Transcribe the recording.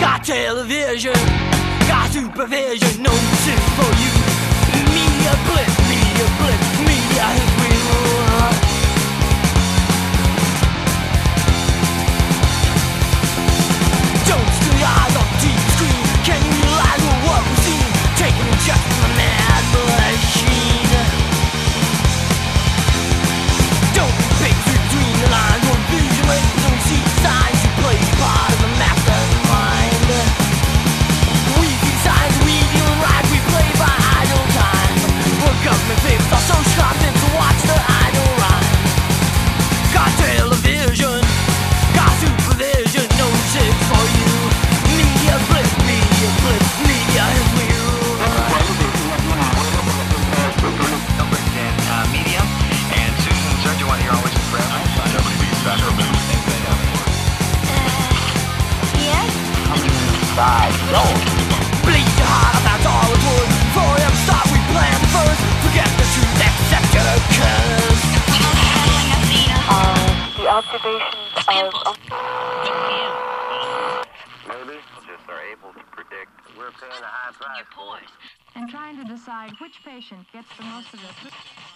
Got television, got supervision, no shit for you. Media blitz, media blitz, media hit wheel. Don't steal your eyes off the TV screen. Can you realize what we've seen? Taking a check from the mad machine. Don't pick between the lines. One vision when you don't see signs. You play part of the mastermind. We see signs, we deal right. We play by idle time. We're government favors our social content to watch the idle rhyme. Got television, got supervision, no shit for you. Media blitz, media blitz, media hit wheel. Medium, and Susan Sergio, you're always impressed. Yes? Bleed your heart out, that's all it would. Before you ever start, we plan first. Forget the truth, accept your curse. The observations of... Maybe just are able to predict. We're paying a high price. And trying to decide which patient gets the most of it.